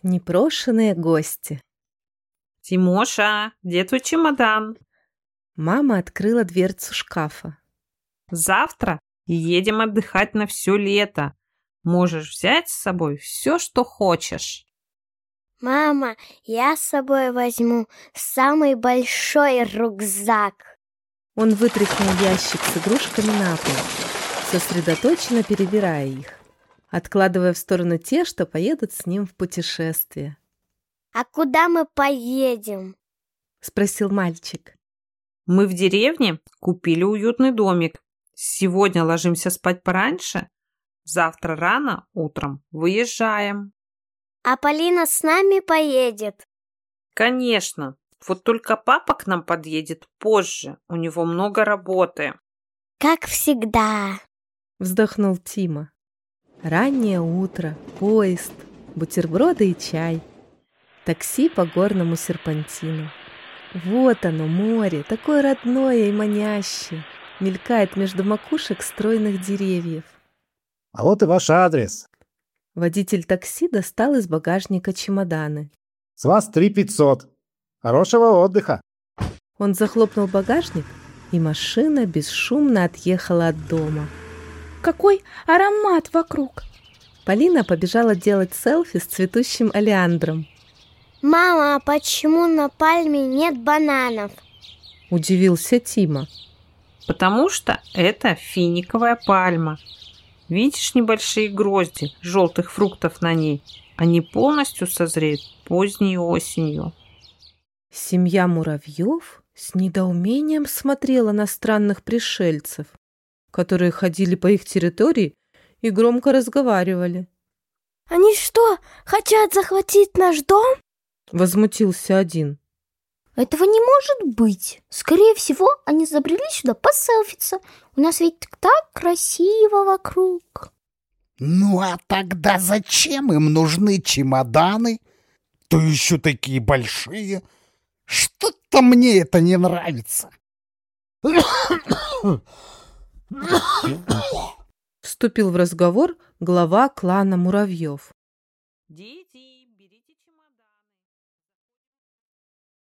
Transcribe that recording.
Непрошенные гости. Тимоша, где твой чемодан? Мама открыла дверцу шкафа. Завтра едем отдыхать на все лето. Можешь взять с собой все, что хочешь. Мама, я с собой возьму самый большой рюкзак. Он вытряхнул ящик с игрушками на пол, сосредоточенно перебирая их, откладывая в сторону те, что поедут с ним в путешествие. А куда мы поедем? Спросил мальчик. Мы в деревне купили уютный домик. Сегодня ложимся спать пораньше. Завтра рано утром выезжаем. А Полина с нами поедет? Конечно. Вот только папа к нам подъедет позже. У него много работы. Как всегда. Вздохнул Тима. Раннее утро, поезд, бутерброды и чай. Такси по горному серпантину. Вот оно, море, такое родное и манящее. Мелькает между макушек стройных деревьев. А вот и ваш адрес. Водитель такси достал из багажника чемоданы. С вас 3500. Хорошего отдыха. Он захлопнул багажник, и машина бесшумно отъехала от дома. Какой аромат вокруг! Полина побежала делать селфи с цветущим олеандром. Мама, а почему на пальме нет бананов? Удивился Тима. Потому что это финиковая пальма. Видишь небольшие грозди желтых фруктов на ней? Они полностью созреют поздней осенью. Семья муравьев с недоумением смотрела на странных пришельцев, которые ходили по их территории и громко разговаривали. Они что, хотят захватить наш дом? Возмутился один. Этого не может быть. Скорее всего, они забрели сюда поселфиться. У нас ведь так красиво вокруг. Ну а тогда зачем им нужны чемоданы? То еще такие большие. Что-то мне это не нравится. Вступил в разговор глава клана муравьев. Дети!